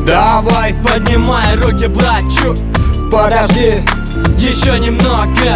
Давай, поднимай руки, братчу. подожди, Еще немного,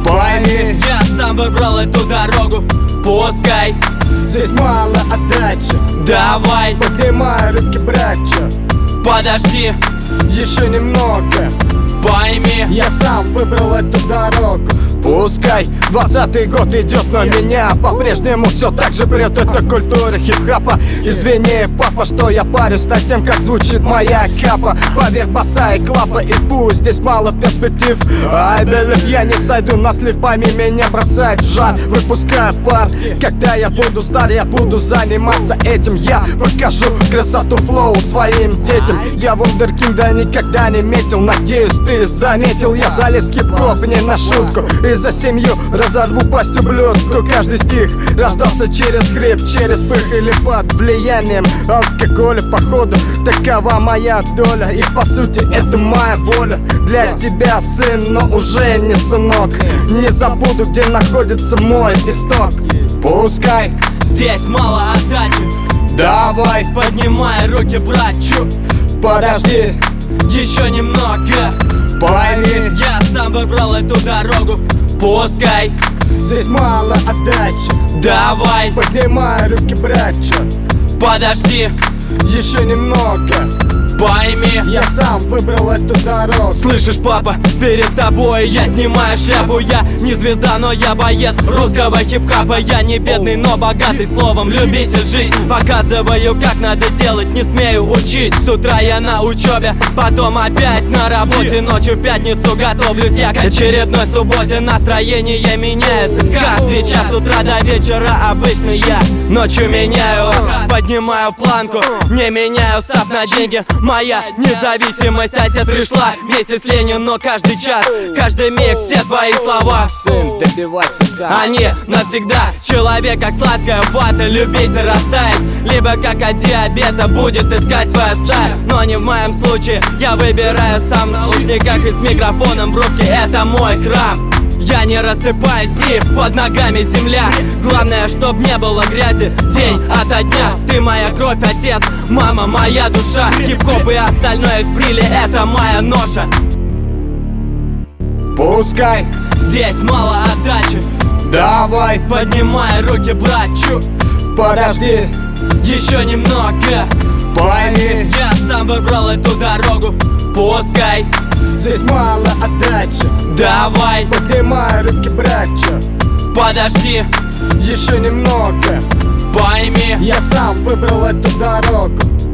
пойми, я сам выбрал эту дорогу. Пускай, здесь мало отдачи. давай, Поднимай руки, братча, подожди, еще немного, пойми. я сам выбрал эту дорогу. Пускай 20-й год идет, но меня по-прежнему все так же прет. Это культура хип-хапа. Извини, папа, что я парюсь над тем, как звучит моя капа. Поверх баса и клапа, и пусть здесь мало перспектив. Ай, белых, я не сойду на слив, пойми, меня бросает в жар. Выпускаю пар, когда я буду стар, я буду заниматься этим. Я покажу красоту флоу своим детям. Я вундеркинд, да никогда не метил. Надеюсь, ты заметил, я залез в хип-хоп не на шутку. И за семью разорву пастью блюдку. Каждый стих рождался через хрип, через пых или под влиянием алкоголя. Походу, такова моя доля. И по сути это моя воля. Для тебя, сын, но уже не сынок. Не забуду, где находится мой исток. Пускай, Здесь мало отдачи. давай, Поднимай руки, братчу. подожди, Еще немного, пойми, я сам выбрал эту дорогу. Пускай, здесь мало отдачи. давай, Поднимай руки, братча, подожди, еще немного, пойми. я сам выбрал эту дорогу. Слышишь, папа, перед тобой я снимаю шляпу. Я не звезда, но я боец русского хип-хапа. Я не бедный, но богатый словом, любитель жить. Показываю, как надо делать, не смею учить. С утра я на учебе, потом опять на работе. Ночью в пятницу готовлюсь я к очередной субботе. Настроение меняется каждый час, с утра до вечера. Обычно я ночью меняю, поднимаю планку, не меняю, став на деньги. Моя независимость, отец пришла вместе с Ленин, но каждый час, каждый миг, все твои слова, Сын, добивайся сам. они навсегда. Человек как сладкая вата, любить и растаять, либо как от диабета будет искать свою сталь. Но не в моем случае, я выбираю сам. В наушниках и с микрофоном в руке, это мой храм. Я не рассыпаюсь, и под ногами земля. Главное, чтоб не было грязи день ото дня. Ты моя кровь, отец, мама, моя душа. Хип-хоп и остальное в стиле, это моя ноша. Пускай, Здесь мало отдачи. давай, Поднимай руки, братчу. подожди, Еще немного, пойми, я сам выбрал эту дорогу. Пускай, здесь мало отдачи. давай, Поднимай руки, братча, подожди, еще немного, пойми. я сам выбрал эту дорогу.